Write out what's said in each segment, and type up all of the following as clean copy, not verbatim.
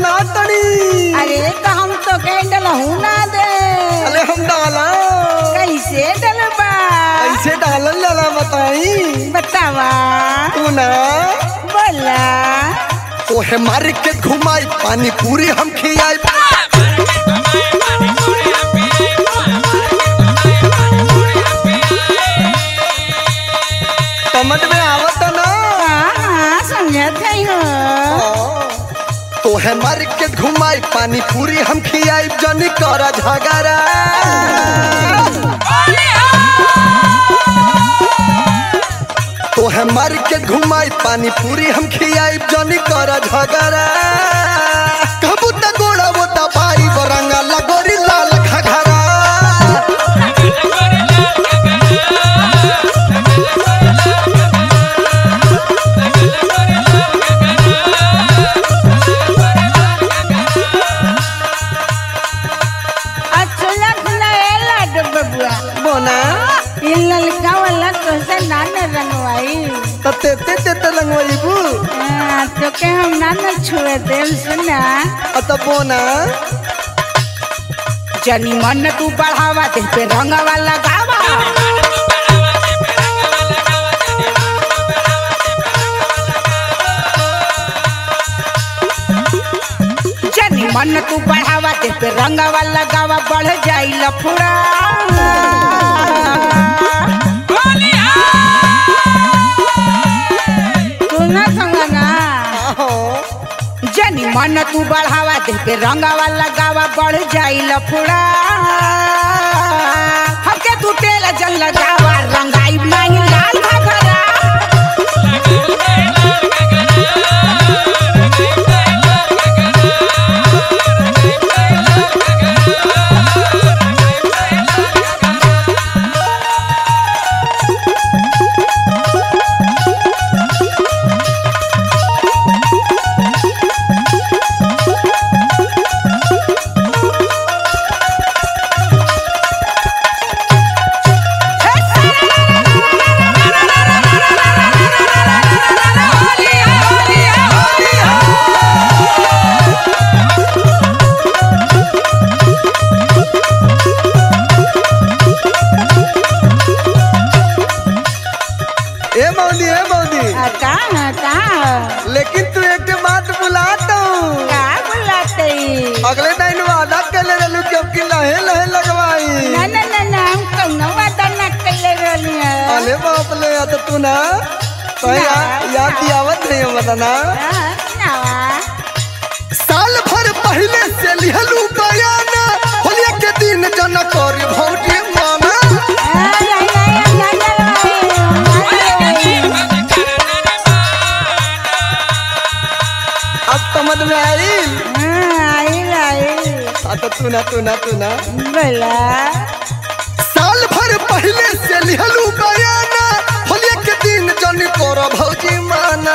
सुना तड़ी। अरे तो हम तो कह डलहू ना दे। अरे हम डाला कैसे डलबा? कैसे डालल जाला बताई? बतावा। तू ना बोला। तोहे मार्केट घुमाई पानी पूरी हम खियाई। समझ में आवत ना? हाँ समझत है हो। तोहे मार्केट घुमाई पानी पूरी हम खियाई जनी कर झगड़ा। तोहे मार्केट घुमाई पानी पूरी हम खियाई जनी कर झगड़ा। कबू त गोड़ा वो दबाई बरंगा लगोरी लाल घघरा। बोना ललका वाला तो से नाना रंगवाई तो तेते तेते रंगवाई बू तो के हम नाना छुए दिल सुना। तो बोना जनी मन तू बढ़ावा दे पे रंगवा लगावा। जनी मन तू बढ़ावा दे पे रंगवा लगावा बढ़ जाई लफड़ा। जनी मन तू बढ़ावा दे पे रंगावा लगावा बढ़ जाई लफड़ा। हमके तू तेल जल लगावा रंगाई नहीं लाल घघरा। लेकिन तू एक बात बुलाता हूँ। क्या बुलाते? अगले दिन वादा कर ले रहलू क्योंकि लहे लहे लगवाई। ना ना ना ना हम कौनो वादा ना कर ले रहली है। अरे बाप ले तो तू ना तो याद दियावत नहीं हो बताना। साल भर पहले से लिहलू बयाना होलिया के दिन जना करी भौजी माना। अब समझ में आई? तो तू ना बोला। साल भर पहले से लिहलू बयाना होलिया के दिन जनी कर भौजी माना।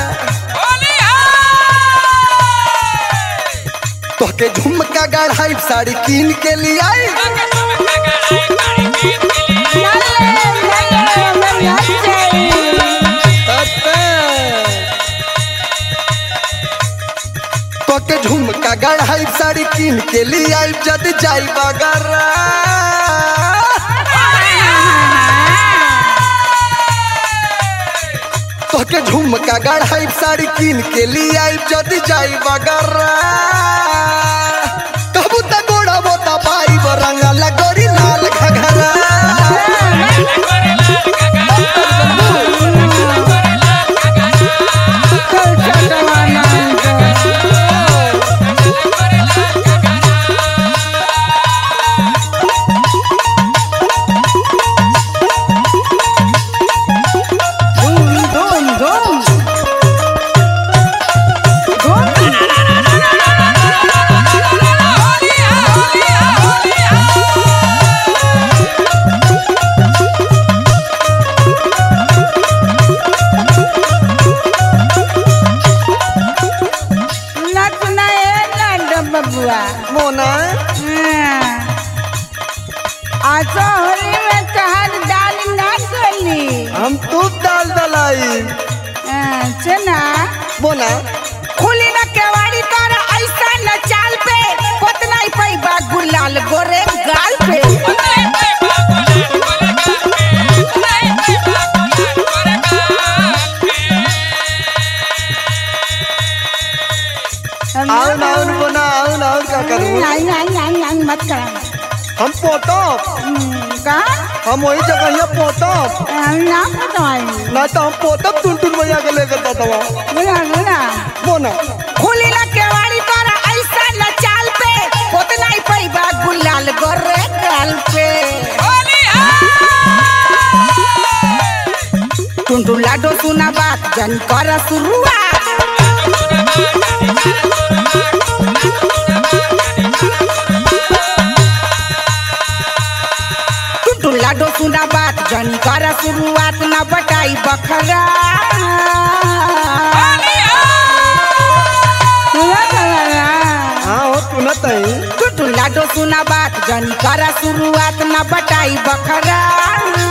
तोहके झुमका गढ़ाई साड़ी कीन के लिए आई। तोके झुमका गढ़ाई साड़ी कीन के लिए आई जद जाई बगरा। तोके झुमका गढ़ाई साड़ी कीन के लिए आई जद जाई बगरा। कबू त गोड़ा वो दबाई बरंगा लगोरी लाल घघरा। मोना आजो होली में तहर दाल ना गली। हम तू दाल दलाई चना बोना खुली ना केवाड़ी तारा ऐसे नाउन बना नाउन का करूं नहीं मत कर। हम पोटप का हम वही जगह पोटप ना बताई ना तो हम पोटप टुनटुन भैया के लेकर दवा बोना खुली ना केवाड़ी तोरा ऐसा न चाल पे उतना ही पैबा गुलाल गोरे गाल पे टुनटुन लाडो सुना बात जन कर शुरुआत टुनटुन लाडो सुना बात जन कर शुरुआत न बटाई बखरा हाँ हो सुनत है टुनटुन लाडो सुना बात जन कर शुरुआत न बटाई बखरा